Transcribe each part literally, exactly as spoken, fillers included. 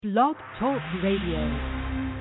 Blog Talk Radio.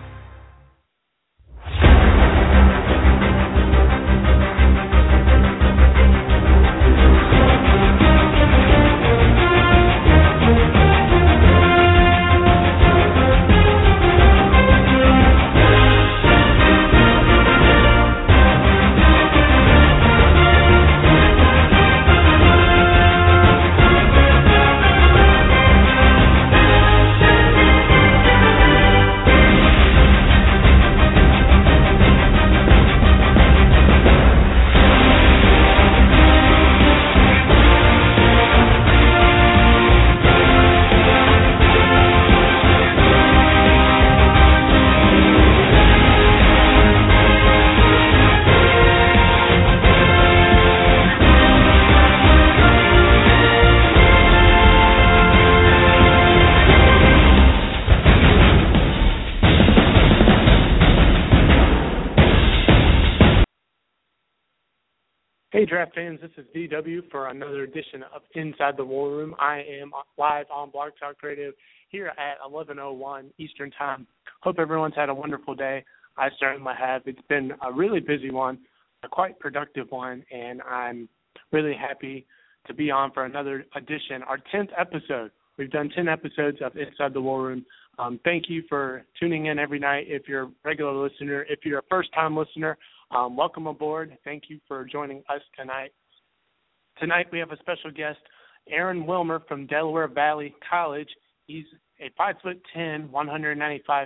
Hey, Draft fans, this is D W for another edition of Inside the War Room. I am live on Blog Talk Radio here at eleven oh one Eastern Time. Hope everyone's had a wonderful day. I certainly have. It's been a really busy one, a quite productive one, and I'm really happy to be on for another edition, our tenth episode. We've done ten episodes of Inside the War Room. Um, thank you for tuning in every night. If you're a regular listener, if you're a first-time listener, Um, welcome aboard. Thank you for joining us tonight. Tonight we have a special guest, Aaron Wilmer from Delaware Valley College. He's a five foot ten, one hundred ninety-five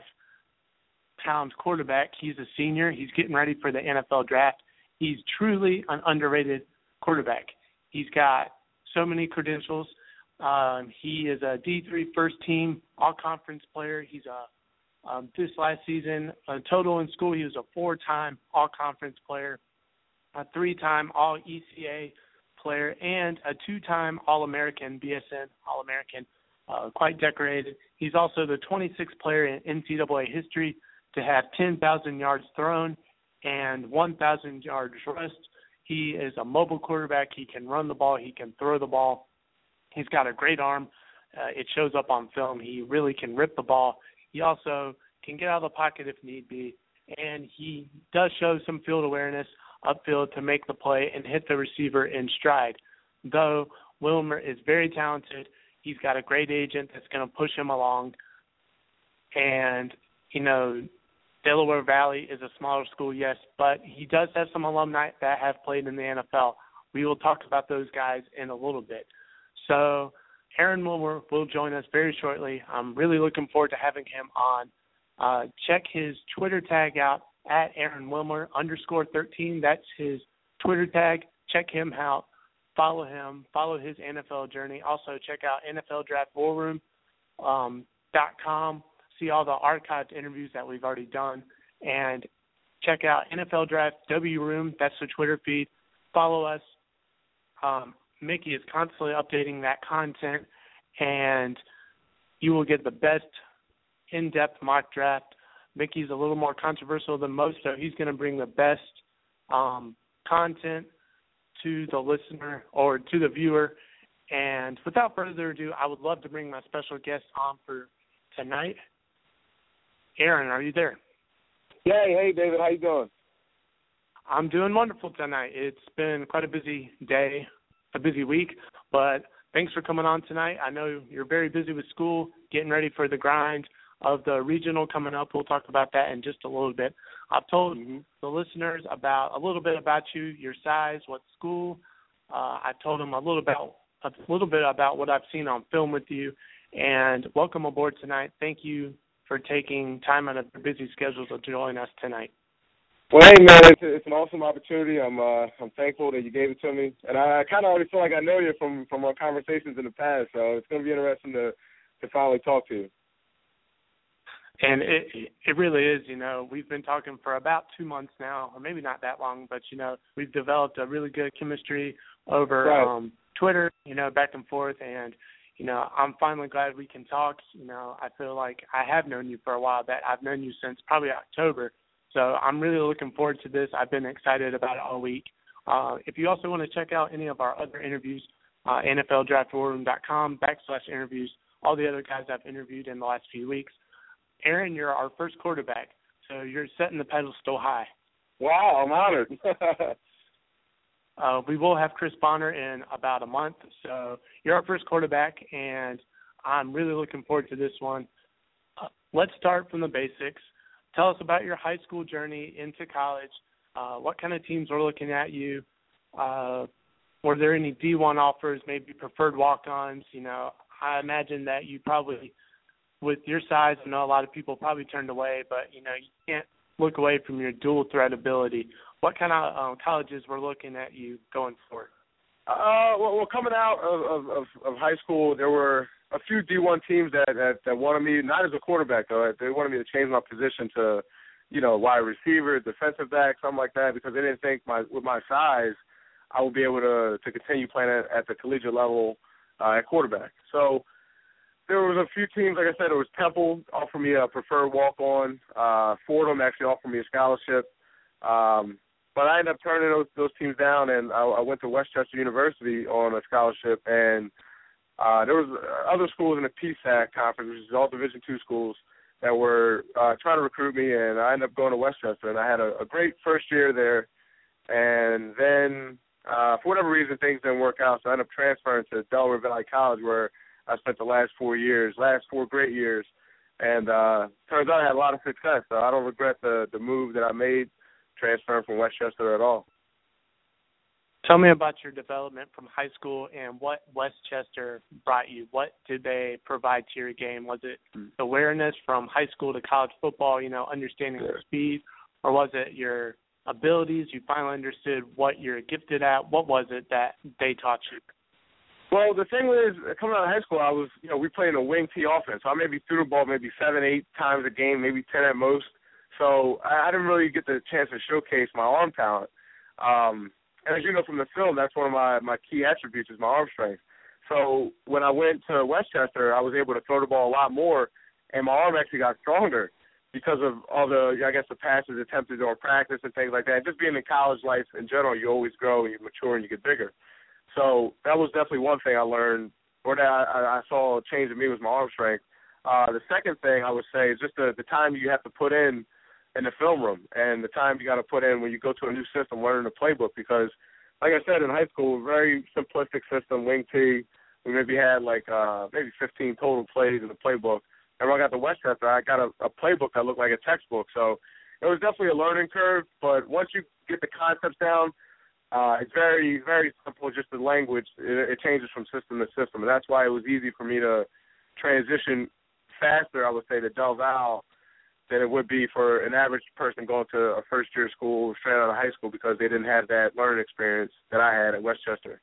pound quarterback. He's a senior. He's getting ready for the N F L draft. He's truly an underrated quarterback. He's got so many credentials. Um, he is a D three first team all-conference player. He's a Um, this last season, uh, total in school, he was a four-time all-conference player, a three-time all-E C A player, and a two-time All-American, B S N All-American, uh, quite decorated. He's also the twenty-sixth player in N C double A history to have ten thousand yards thrown and one thousand yards rushed. He is a mobile quarterback. He can run the ball. He can throw the ball. He's got a great arm. Uh, it shows up on film. He really can rip the ball. He also can get out of the pocket if need be, and he does show some field awareness upfield to make the play and hit the receiver in stride. Though Wilmer is very talented, he's got a great agent that's going to push him along. And, you know, Delaware Valley is a smaller school, yes, but he does have some alumni that have played in the N F L. We will talk about those guys in a little bit. So Aaron Wilmer will join us very shortly. I'm really looking forward to having him on. Uh, check his Twitter tag out at Aaron Wilmer underscore thirteen. That's his Twitter tag. Check him out. Follow him. Follow his N F L journey. Also check out N F L Draft War Room um, dot com. See all the archived interviews that we've already done. And check out N F L Draft W Room. That's the Twitter feed. Follow us. Um, Mickey is constantly updating that content, and you will get the best in-depth mock draft. Mickey's a little more controversial than most, so he's going to bring the best um, content to the listener or to the viewer. And without further ado, I would love to bring my special guest on for tonight. Aaron, are you there? Hey, hey, David, how you doing? I'm doing wonderful tonight. It's been quite a busy day. A busy week, but thanks for coming on tonight. I know you're very busy with school, getting ready for the grind of the regional coming up. We'll talk about that in just a little bit. I've told mm-hmm. the listeners about a little bit about you, your size, what school. Uh, I told them a little about a little bit about what I've seen on film with you, and welcome aboard tonight. Thank you for taking time out of your busy schedules to join us tonight. Well, hey, man, it's, it's an awesome opportunity. I'm uh, I'm thankful that you gave it to me. And I, I kind of already feel like I know you from, from our conversations in the past, so it's going to be interesting to, to finally talk to you. And it it really is, you know, we've been talking for about two months now, or maybe not that long, but, you know, we've developed a really good chemistry over right. um, Twitter, you know, back and forth. And, you know, I'm finally glad we can talk. You know, I feel like I have known you for a while, that I've known you since probably October. So I'm really looking forward to this. I've been excited about it all week. Uh, if you also want to check out any of our other interviews, uh, N F L Draft War Room dot com backslash interviews. all the other guys I've interviewed in the last few weeks. Aaron, you're our first quarterback, so you're setting the pedestal high. Wow, I'm honored. uh, we will have Chris Bonner in about a month, so you're our first quarterback, and I'm really looking forward to this one. Uh, let's start from the basics. Tell us about your high school journey into college. Uh, what kind of teams were looking at you? Uh, were there any D one offers, maybe preferred walk-ons? You know, I imagine that you probably, with your size, I know a lot of people probably turned away, but, you know, you can't look away from your dual threat ability. What kind of um, colleges were looking at you going forward? Uh, well, well, coming out of, of, of high school, there were a few D one teams that, that, that wanted me, not as a quarterback, though. They wanted me to change my position to, you know, wide receiver, defensive back, something like that, because they didn't think my with my size I would be able to, to continue playing at, at the collegiate level uh, at quarterback. So there was a few teams, like I said, it was Temple offered me a preferred walk-on. Uh, Fordham actually offered me a scholarship. Um, but I ended up turning those, those teams down, and I, I went to Westchester University on a scholarship. And uh, there was other schools in the P SAC conference, which is all Division two schools, that were uh, trying to recruit me, and I ended up going to Westchester. And I had a, a great first year there. And then uh, for whatever reason, things didn't work out, so I ended up transferring to Delaware Valley College, where I spent the last four years, last four great years, and uh, turns out I had a lot of success. So I don't regret the, the move that I made, transferring from Westchester at all. Tell me about your development from high school and what Westchester brought you. What did they provide to your game? Was it awareness from high school to college football, you know, understanding Sure. the speed, or was it your abilities? You finally understood what you're gifted at. What was it that they taught you? Well, the thing is, coming out of high school, I was, you know, we played in a wing T offense. So I maybe threw the ball maybe seven, eight times a game, maybe ten at most. So I, I didn't really get the chance to showcase my arm talent. Um, and as you know from the film, that's one of my, my key attributes is my arm strength. So when I went to Westchester, I was able to throw the ball a lot more, and my arm actually got stronger because of all the, I guess, the passes attempted during practice and things like that. Just being in college life in general, you always grow and you mature and you get bigger. So that was definitely one thing I learned, or that I, I saw a change in me was my arm strength. Uh, the second thing I would say is just the, the time you have to put in in the film room and the time you got to put in when you go to a new system, learning the playbook. Because, like I said, in high school, very simplistic system, wing T. We maybe had like uh, maybe fifteen total plays in the playbook. And when I got to Westchester, I got a, a playbook that looked like a textbook. So it was definitely a learning curve. But once you get the concepts down, Uh, it's very, very simple, just the language. It, it changes from system to system. And that's why it was easy for me to transition faster, I would say, to Del Val than it would be for an average person going to a first-year school straight out of high school because they didn't have that learning experience that I had at Westchester.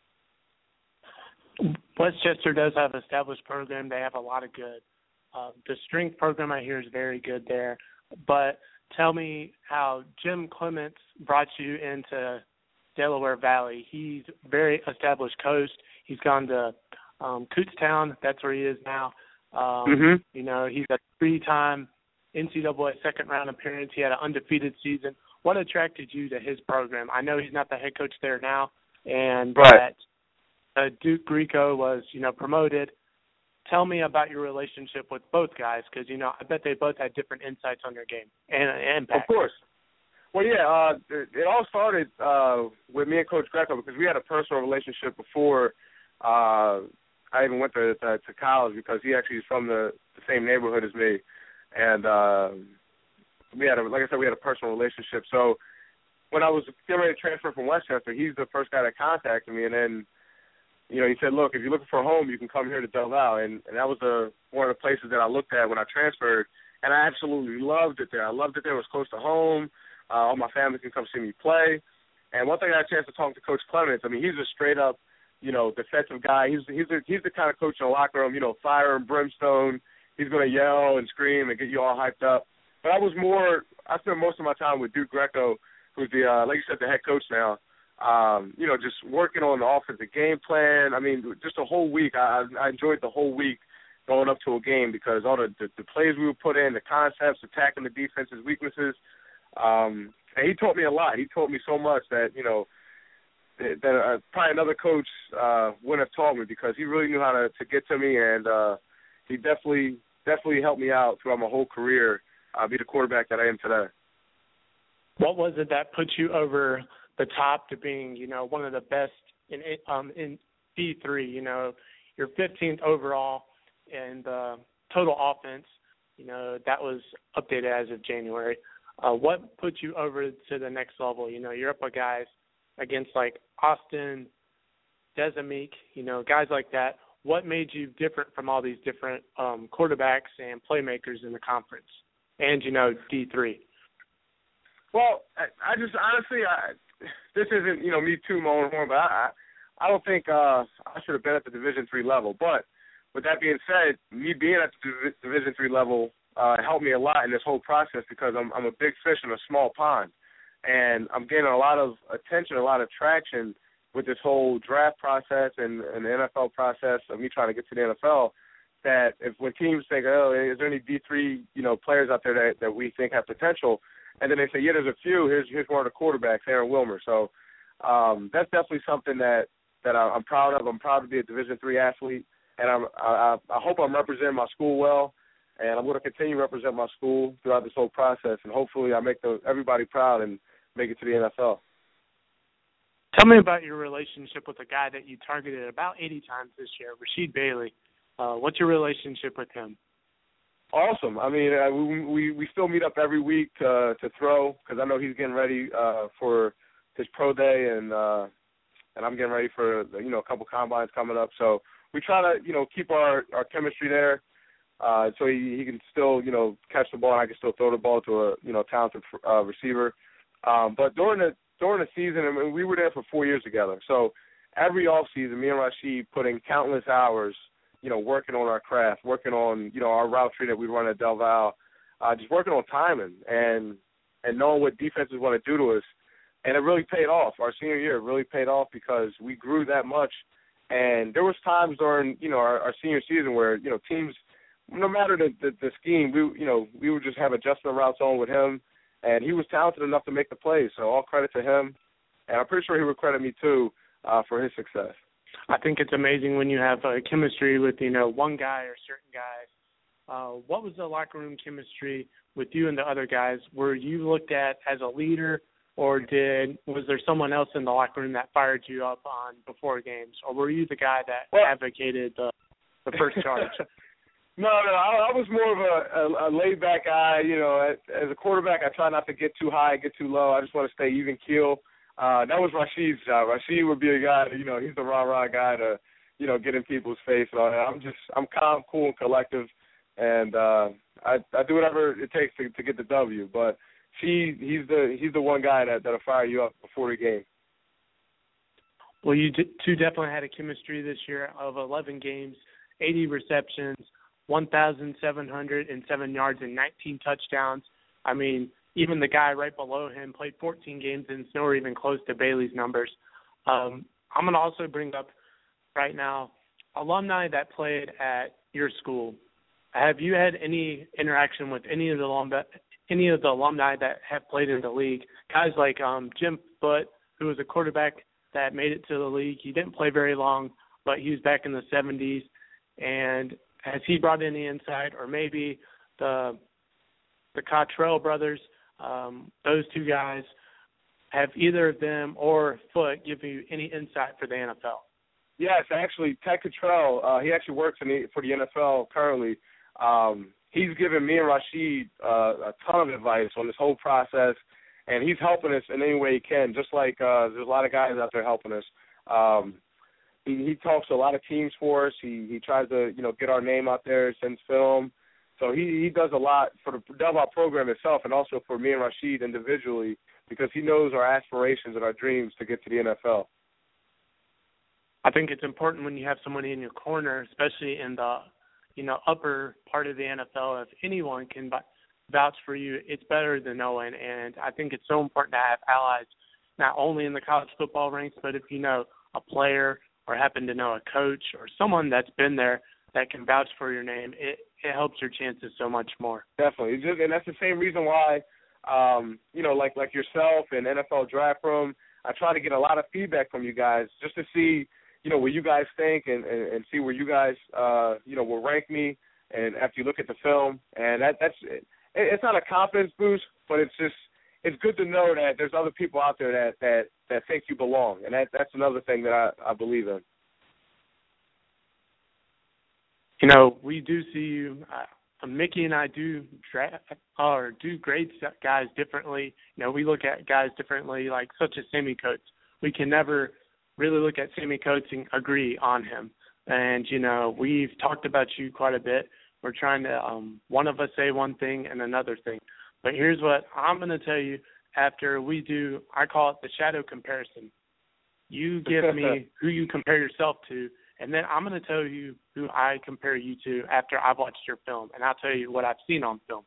Westchester does have an established program. They have a lot of good. Uh, the strength program I hear is very good there. But tell me how Jim Clements brought you into Delaware Valley. He's a very established coach. He's gone to um, Kutztown. That's where he is now. Um, mm-hmm. You know, he's a three-time N C double A second-round appearance. He had an undefeated season. What attracted you to his program? I know he's not the head coach there now, and right. that uh, Duke Grieco was, you know, promoted. Tell me about your relationship with both guys because, you know, I bet they both had different insights on your game and, and impact. Of course. Well, yeah, uh, it, it all started uh, with me and Coach Greco because we had a personal relationship before uh, I even went to, to to college because he actually is from the, the same neighborhood as me. And uh, we had, a, like I said, we had a personal relationship. So when I was getting ready to transfer from Westchester, he's the first guy that contacted me. And then, you know, he said, look, if you're looking for a home, you can come here to Del Val. And, and that was the, one of the places that I looked at when I transferred. And I absolutely loved it there. I loved it there. It was close to home. Uh, all my family can come see me play. And one thing I had a chance to talk to Coach Clements, I mean, he's a straight-up, you know, defensive guy. He's he's a, he's the kind of coach in the locker room, you know, fire and brimstone. He's going to yell and scream and get you all hyped up. But I was more – I spent most of my time with Duke Greco, who's the, uh, like you said, the head coach now, um, you know, just working on the offensive game plan. I mean, just a whole week. I, I enjoyed the whole week going up to a game because all the, the, the plays we would put in, the concepts, attacking the defense's weaknesses – Um, and he taught me a lot. He taught me so much that, you know, that, that uh, probably another coach uh, wouldn't have taught me because he really knew how to, to get to me and, uh, he definitely definitely helped me out throughout my whole career, uh, be the quarterback that I am today. What was it that put you over the top to being, you know, one of the best in um in D three? You know, you're fifteenth overall in the total offense. You know, that was updated as of January. Uh, what put you over to the next level? You know, you're up with guys against like Austin, Desameek, you know, guys like that. What made you different from all these different um, quarterbacks and playmakers in the conference and, you know, D three? Well, I, I just honestly, I, this isn't, you know, me too mowing horn, but I, I don't think uh, I should have been at the Division three level. But with that being said, me being at the Division three level uh, helped me a lot in this whole process because I'm, I'm a big fish in a small pond. And I'm getting a lot of attention, a lot of traction with this whole draft process and, and the N F L process of me trying to get to the N F L, that if when teams think, oh, is there any D three, you know, players out there that, that we think have potential, and then they say, yeah, there's a few, here's here's one of the quarterbacks, Aaron Wilmer. So um, that's definitely something that, that I'm proud of. I'm proud to be a Division three athlete, and I'm, I, I hope I'm representing my school well, and I'm going to continue to represent my school throughout this whole process, and hopefully I make the, everybody proud and make it to the N F L. Tell me about your relationship with a guy that you targeted about eighty times this year, Rasheed Bailey. Uh, what's your relationship with him? Awesome. I mean, uh, we, we we still meet up every week uh, to throw because I know he's getting ready uh, for his pro day, and uh, and I'm getting ready for you know a couple combines coming up. So we try to you know keep our, our chemistry there, uh, so he, he can still you know catch the ball and I can still throw the ball to a you know talented uh, receiver. Um, but during the during the season, I mean, we were there for four years together. So every off season, me and Rasheed put in countless hours, you know, working on our craft, working on you know our route tree that we run at Del Valle, uh, just working on timing and and knowing what defenses want to do to us. And it really paid off. Our senior year it really paid off because we grew that much. And there was times during you know our, our senior season where you know teams, no matter the, the the scheme, we you know we would just have adjustment routes on with him. And he was talented enough to make the plays, so all credit to him. And I'm pretty sure he would credit me, too, uh, for his success. I think it's amazing when you have uh, chemistry with, you know, one guy or certain guys. Uh, what was the locker room chemistry with you and the other guys? Were you looked at as a leader, or did was there someone else in the locker room that fired you up on before games? Or were you the guy that well, advocated the, the first charge? No, no, I, I was more of a, a, a laid-back guy. You know, as, as a quarterback, I try not to get too high, get too low. I just want to stay even keel. Uh, that was Rasheed's job. Rasheed would be a guy, you know, he's the rah-rah guy to, you know, get in people's face and all that. I'm just, I'm calm, cool, and collective, and uh, I, I do whatever it takes to, to get the W. But she, he's the, he's the one guy that that'll fire you up before the game. Well, you two definitely had a chemistry this year of eleven games, eighty receptions, one thousand seven hundred seven yards and nineteen touchdowns. I mean, even the guy right below him played fourteen games and it's nowhere even close to Bailey's numbers. Um, I'm going to also bring up right now alumni that played at your school. Have you had any interaction with any of the alumni, any of the alumni that have played in the league? Guys like um, Jim Foote, who was a quarterback that made it to the league. He didn't play very long, but he was back in the seventies. And has he brought any insight, or maybe the the Cottrell brothers, um, those two guys, have either of them or Foote give you any insight for the N F L? Yes, actually, Ted Cottrell, uh, he actually works in the, for the N F L currently. Um, he's given me and Rasheed uh, a ton of advice on this whole process, and he's helping us in any way he can, just like uh, there's a lot of guys out there helping us. Um, He, he talks to a lot of teams for us. He he tries to, you know, get our name out there, sends film. So he, he does a lot for the Del Valle program itself and also for me and Rasheed individually because he knows our aspirations and our dreams to get to the N F L. I think it's important when you have somebody in your corner, especially in the, you know, upper part of the N F L. If anyone can vouch for you, it's better than no one. And I think it's so important to have allies, not only in the college football ranks, but if you know a player or happen to know a coach or someone that's been there that can vouch for your name, it, it helps your chances so much more. Definitely. Just, and that's the same reason why, um, you know, like like yourself and N F L Draft Room, I try to get a lot of feedback from you guys just to see, you know, what you guys think and, and, and see where you guys, uh, you know, will rank me and after you look at the film, and that that's it, it's not a confidence boost, but it's just it's good to know that there's other people out there that that, that think you belong, and that that's another thing that I, I believe in. You know, we do see you. Uh, Mickey and I do draft or do grade guys differently. You know, we look at guys differently, like such as Sammy Coates. We can never really look at Sammy Coates and agree on him. And, you know, we've talked about you quite a bit. We're trying to, um, one of us say one thing and another thing. But here's what I'm going to tell you after we do, I call it the shadow comparison. You give me who you compare yourself to, and then I'm going to tell you who I compare you to after I've watched your film, and I'll tell you what I've seen on film.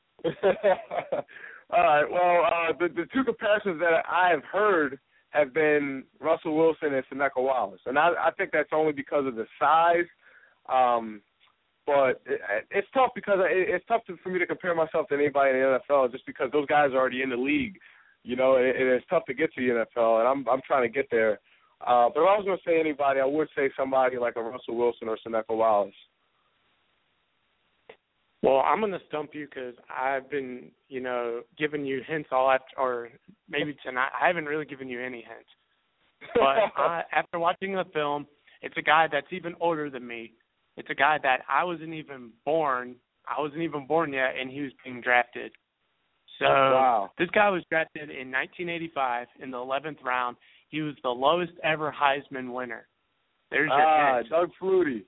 All right. Well, uh, the, the two comparisons that I have heard have been Russell Wilson and Seneca Wallace, and I, I think that's only because of the size. Um, but it, it's tough because it, it's tough to, for me to compare myself to anybody in the N F L just because those guys are already in the league. You know, and, and it's tough to get to the N F L, and I'm I'm trying to get there. Uh, but if I was going to say anybody, I would say somebody like a Russell Wilson or Seneca Wallace. Well, I'm going to stump you because I've been, you know, giving you hints all after, or maybe tonight. I haven't really given you any hints. But I, after watching the film, it's a guy that's even older than me. It's a guy that I wasn't even born. I wasn't even born yet, and he was being drafted. So wow. This guy was drafted in nineteen eighty-five in the eleventh round. He was the lowest ever Heisman winner. There's your ah, hint. Doug Flutie.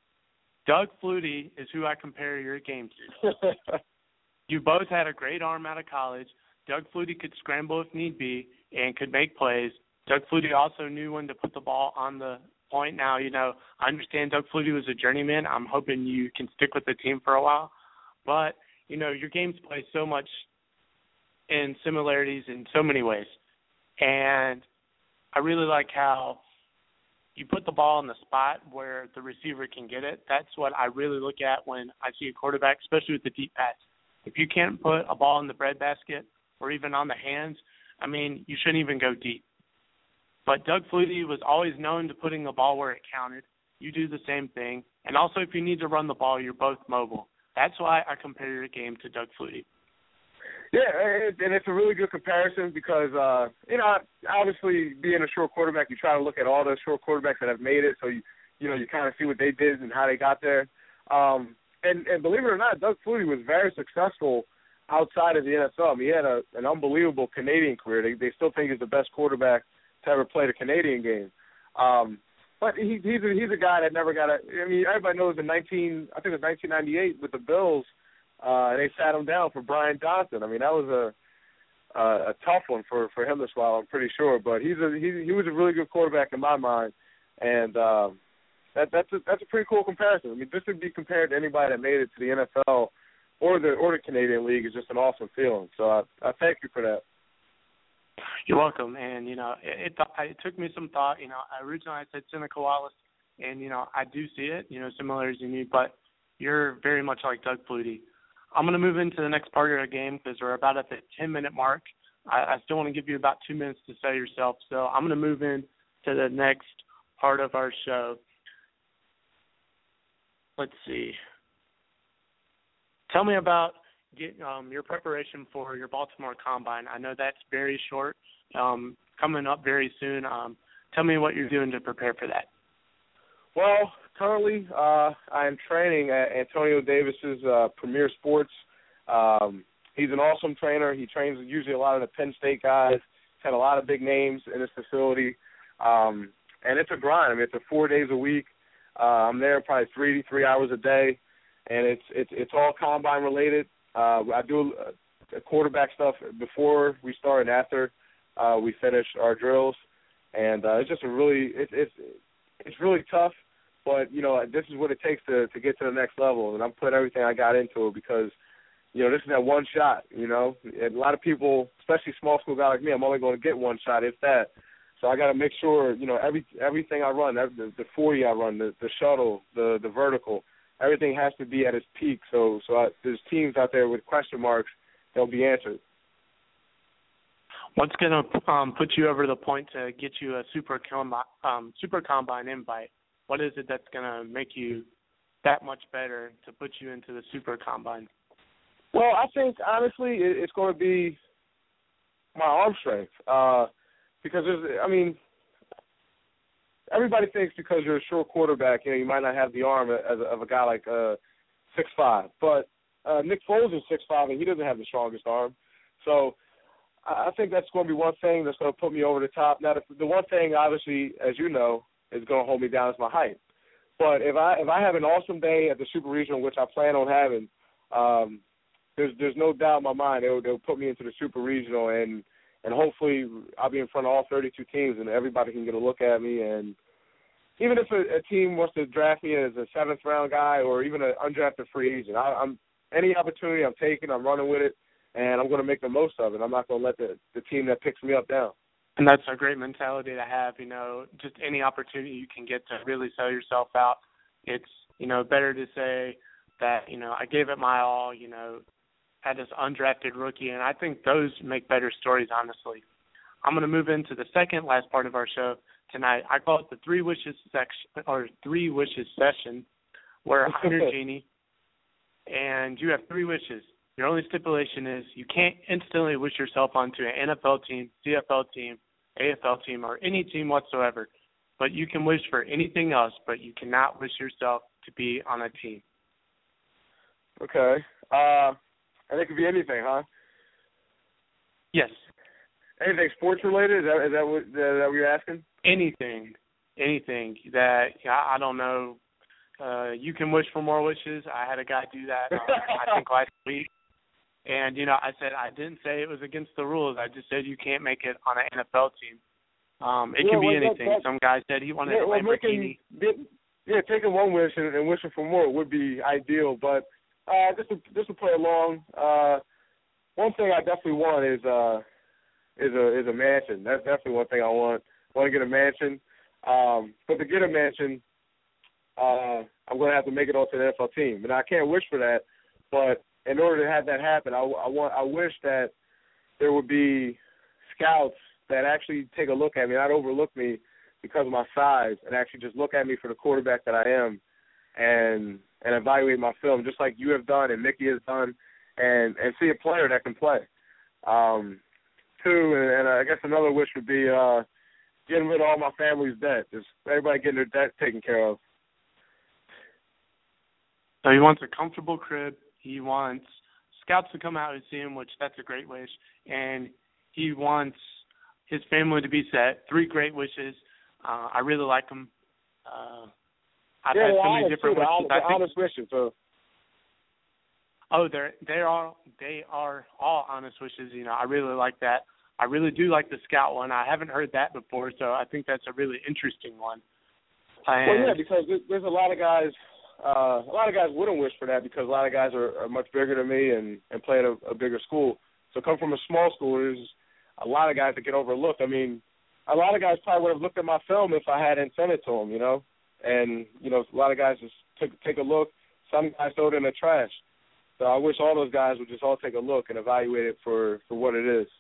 Doug Flutie is who I compare your game to. You both had a great arm out of college. Doug Flutie could scramble if need be and could make plays. Doug Flutie also knew when to put the ball on the point. Now, you know, I understand Doug Flutie was a journeyman. I'm hoping you can stick with the team for a while. But, you know, your games play so much in similarities in so many ways. And I really like how you put the ball in the spot where the receiver can get it. That's what I really look at when I see a quarterback, especially with the deep pass. If you can't put a ball in the breadbasket or even on the hands, I mean, you shouldn't even go deep. But Doug Flutie was always known to putting the ball where it counted. You do the same thing. And also, if you need to run the ball, you're both mobile. That's why I compare your game to Doug Flutie. Yeah, and it's a really good comparison because, uh, you know, obviously being a short quarterback, you try to look at all the short quarterbacks that have made it, so you, you know, you kind of see what they did and how they got there. Um, and, and believe it or not, Doug Flutie was very successful outside of the N F L. I mean, he had a, an unbelievable Canadian career. They, they still think he's the best quarterback to ever play the Canadian game. Um, but he, he's a, he's a guy that never got a. I mean, everybody knows in nineteen, I think it was nineteen ninety-eight with the Bills. Uh, they sat him down for Brian Johnson. I mean, that was a a, a tough one for, for him to swallow, I'm pretty sure. But he's a he he was a really good quarterback in my mind, and um, that that's a, that's a pretty cool comparison. I mean, this would be compared to anybody that made it to the N F L or the or the Canadian League is just an awesome feeling. So I, I thank you for that. You're welcome. And you know, it, it it took me some thought. You know, originally I said Seneca Wallace, and you know, I do see it. You know, similarities in you, but you're very much like Doug Flutie. I'm going to move into the next part of our game because we're about at the ten-minute mark. I, I still want to give you about two minutes to sell yourself, so I'm going to move in to the next part of our show. Let's see. Tell me about get, um, your preparation for your Baltimore Combine. I know that's very short, um, coming up very soon. Um, tell me what you're doing to prepare for that. Well, currently uh, I'm training at Antonio Davis's uh, Premier Sports. Um, he's an awesome trainer. He trains usually a lot of the Penn State guys. He's had a lot of big names in his facility. Um, and it's a grind. I mean, it's a four days a week. Uh, I'm there probably three three hours a day, and it's it's it's all combine related. Uh, I do uh, quarterback stuff before we start and after uh, we finish our drills, and uh, it's just a really it, it's it's really tough. But, you know, this is what it takes to, to get to the next level, and I'm putting everything I got into it because, you know, this is that one shot, you know. And a lot of people, especially small school guys like me, I'm only going to get one shot, if that. So I got to make sure, you know, every everything I run, the, the forty I run, the, the shuttle, the, the vertical, everything has to be at its peak. So so I, there's teams out there with question marks, they'll be answered. What's going to um, put you over the point to get you a super, combi- um, super combine invite? What is it that's going to make you that much better to put you into the Super Combine? Well, I think, honestly, it, it's going to be my arm strength. Uh, because, there's, I mean, everybody thinks because you're a short quarterback, you know, you might not have the arm as a, of a guy like uh, six five. But uh, Nick Foles is six five, and he doesn't have the strongest arm. So I think that's going to be one thing that's going to put me over the top. Now, the, the one thing, obviously, as you know, is going to hold me down is my height. But if I if I have an awesome day at the Super Regional, which I plan on having, um, there's there's no doubt in my mind they'll they'll put me into the Super Regional, and and hopefully I'll be in front of all thirty-two teams, and everybody can get a look at me. And even if a, a team wants to draft me as a seventh round guy or even an undrafted free agent, I, I'm any opportunity I'm taking, I'm running with it, and I'm going to make the most of it. I'm not going to let the the team that picks me up down. And that's a great mentality to have, you know, just any opportunity you can get to really sell yourself out. It's, you know, better to say that, you know, I gave it my all, you know, had this undrafted rookie, and I think those make better stories, honestly. I'm going to move into the second last part of our show tonight. I call it the Three Wishes section, or Three Wishes session, where I'm your genie, and you have three wishes. Your only stipulation is you can't instantly wish yourself onto an N F L team, C F L team, A F L team, or any team whatsoever. But you can wish for anything else, but you cannot wish yourself to be on a team. Okay. Uh, and it could be anything, huh? Yes. Anything sports related? Is that, is that what is that what you're asking? Anything, anything that I, I don't know. Uh, you can wish for more wishes. I had a guy do that. Uh, I think last week. And, you know, I said I didn't say it was against the rules. I just said you can't make it on an N F L team. Um, it yeah, can be well, anything. that, that, Some guy said he wanted yeah, a Lamborghini. Well, making, yeah, taking one wish and, and wishing for more would be ideal. But uh, just to just to play along, uh, one thing I definitely want is uh, is a is a mansion. That's definitely one thing I want. I want to get a mansion. Um, but to get a mansion, uh, I'm going to have to make it onto the N F L team. And I can't wish for that, but in order to have that happen, I, I want I wish that there would be scouts that actually take a look at me, not overlook me because of my size, and actually just look at me for the quarterback that I am, and and evaluate my film just like you have done and Mickey has done, and and see a player that can play. Um, two, and, and I guess another wish would be uh, getting rid of all my family's debt. Just everybody getting their debt taken care of. So he wants a comfortable crib. He wants scouts to come out and see him, which that's a great wish. And he wants his family to be set. Three great wishes. Uh, I really like them. Uh, I've yeah, had so many honest, different too, wishes. the I think, honest wishes. So. Oh, they're they are they are all honest wishes. You know, I really like that. I really do like the scout one. I haven't heard that before, so I think that's a really interesting one. And well, yeah, because there's a lot of guys. Uh, a lot of guys wouldn't wish for that because a lot of guys are, are much bigger than me and, and play at a, a bigger school. So come from a small school, there's a lot of guys that get overlooked. I mean, a lot of guys probably would have looked at my film if I hadn't sent it to them, you know. And, you know, a lot of guys just took, take a look. Some guys throw it in the trash. So I wish all those guys would just all take a look and evaluate it for, for what it is.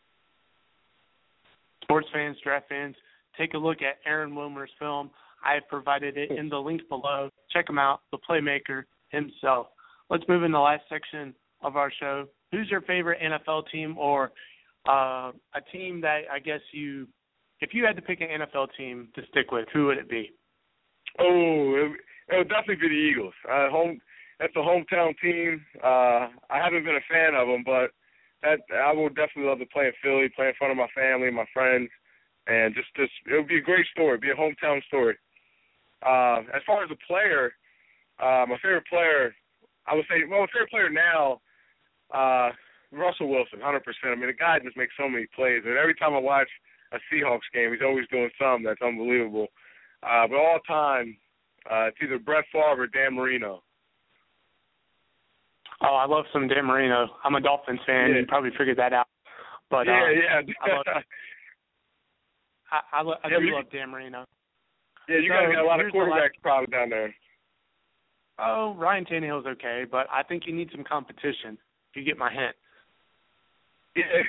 Sports fans, draft fans, take a look at Aaron Wilmer's film. I have provided it in the link below. Check him out, the playmaker himself. Let's move in the last section of our show. Who's your favorite N F L team or uh, a team that I guess you, if you had to pick an N F L team to stick with, who would it be? Oh, it, it would definitely be the Eagles. Uh, home, that's a hometown team. Uh, I haven't been a fan of them, but that I would definitely love to play in Philly, play in front of my family, my friends, and just, just it would be a great story, be a hometown story. Uh, as far as a player, uh, my favorite player, I would say, well, my favorite player now, uh, Russell Wilson, one hundred percent. I mean, the guy just makes so many plays. And every time I watch a Seahawks game, he's always doing something that's unbelievable. Uh, but all time, uh, it's either Brett Favre or Dan Marino. Oh, I love some Dan Marino. I'm a Dolphins fan. Yeah. You probably figured that out. But yeah, um, yeah. I, love, I, I, lo- I yeah, do you, love Dan Marino. Yeah, you so guys got a lot of quarterbacks probably down there. Oh, Ryan Tannehill's okay, but I think you need some competition, if you get my hint. Yeah,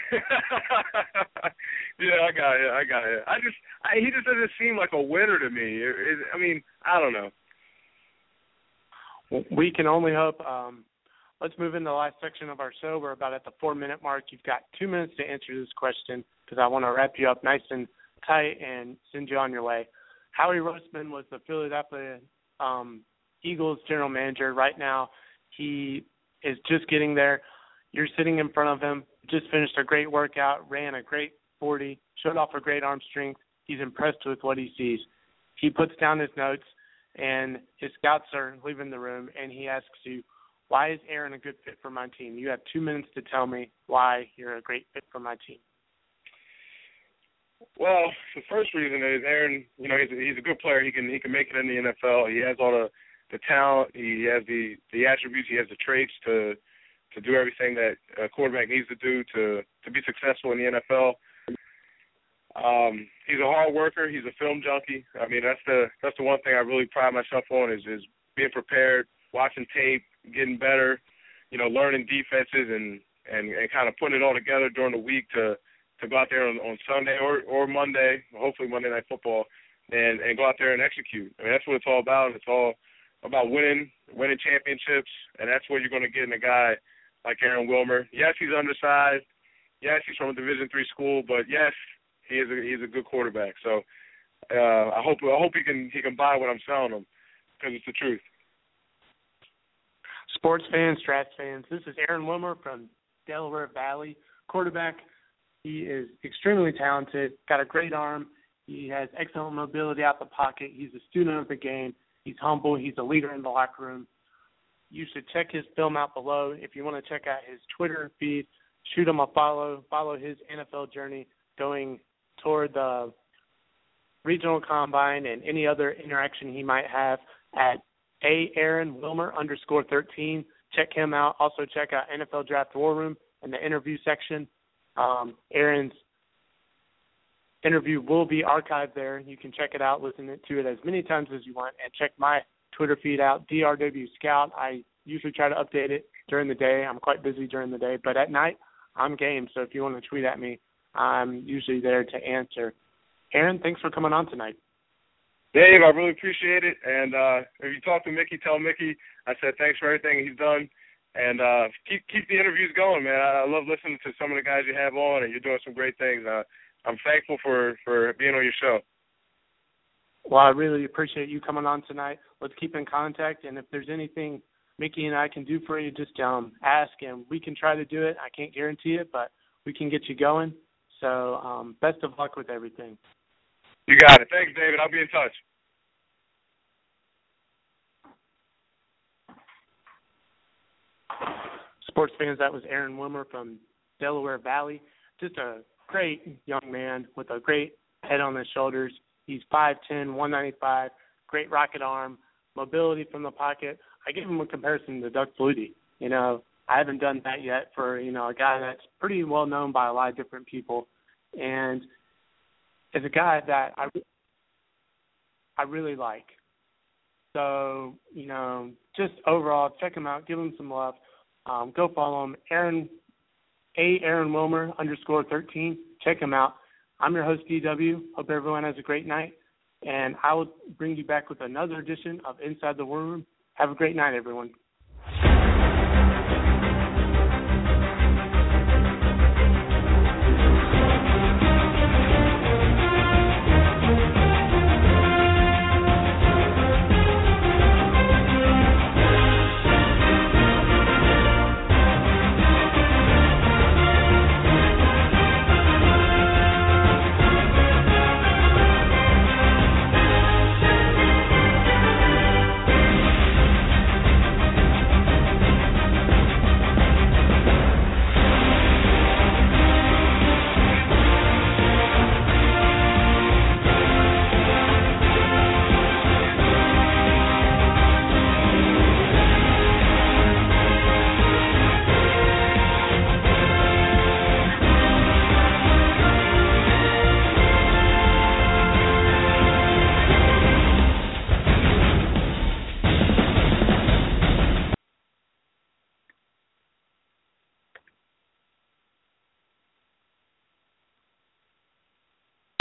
yeah, I got it, I got it. I just, I, he just doesn't seem like a winner to me. It, it, I mean, I don't know. We can only hope. Um, let's move into the last section of our show. We're about at the four-minute mark. You've got two minutes to answer this question because I want to wrap you up nice and tight and send you on your way. Howie Roseman was the Philadelphia um, Eagles general manager. Right now, he is just getting there. You're sitting in front of him, just finished a great workout, ran a great forty, showed off a great arm strength. He's impressed with what he sees. He puts down his notes, and his scouts are leaving the room, and he asks you, why is Aaron a good fit for my team? You have two minutes to tell me why you're a great fit for my team. Well, the first reason is Aaron, you know, he's a, he's a good player. He can he can make it in the N F L. He has all the, the talent. He has the, the attributes. He has the traits to to do everything that a quarterback needs to do to, to be successful in the N F L. Um, he's a hard worker. He's a film junkie. I mean, that's the that's the one thing I really pride myself on is, is being prepared, watching tape, getting better, you know, learning defenses and, and, and kind of putting it all together during the week to, to go out there on, on Sunday or, or Monday, hopefully Monday Night Football, and, and go out there and execute. I mean, that's what it's all about. It's all about winning, winning championships, and that's what you're going to get in a guy like Aaron Wilmer. Yes, he's undersized. Yes, he's from a Division three school, but yes, he is a, he's a good quarterback. So uh, I hope I hope he can he can buy what I'm selling him because it's the truth. Sports fans, Strats fans, this is Aaron Wilmer from Delaware Valley, quarterback. He is extremely talented, got a great arm. He has excellent mobility out the pocket. He's a student of the game. He's humble. He's a leader in the locker room. You should check his film out below. If you want to check out his Twitter feed, shoot him a follow. Follow his N F L journey going toward the regional combine and any other interaction he might have at A Aaron Wilmer underscore thirteen. Check him out. Also check out N F L Draft War Room in the interview section. Um, Aaron's interview will be archived there. You can check it out, listen to it as many times as you want, and check my Twitter feed out, D R W Scout. I usually try to update it during the day. I'm quite busy during the day, but at night I'm game. So if you want to tweet at me, I'm usually there to answer. Aaron, thanks for coming on tonight. Dave, I really appreciate it. And uh, if you talk to Mickey, tell Mickey I said thanks for everything he's done. And uh, keep keep the interviews going, man. I, I love listening to some of the guys you have on, and you're doing some great things. Uh, I'm thankful for, for being on your show. Well, I really appreciate you coming on tonight. Let's keep in contact, and if there's anything Mickey and I can do for you, just um, ask, and we can try to do it. I can't guarantee it, but we can get you going. So um, best of luck with everything. You got it. Thanks, David. I'll be in touch. Sports fans, that was Aaron Wilmer from Delaware Valley. Just a great young man with a great head on his shoulders. He's five ten, one ninety-five, great rocket arm, mobility from the pocket. I give him a comparison to Doug Flutie. You know, I haven't done that yet for, you know, a guy that's pretty well known by a lot of different people. And is a guy that I, I really like. So, you know, just overall, check him out, give him some love. Um, go follow him, Aaron, A Aaron Wilmer underscore thirteen. Check him out. I'm your host, D W. Hope everyone has a great night. And I will bring you back with another edition of Inside the War Room. Have a great night, everyone.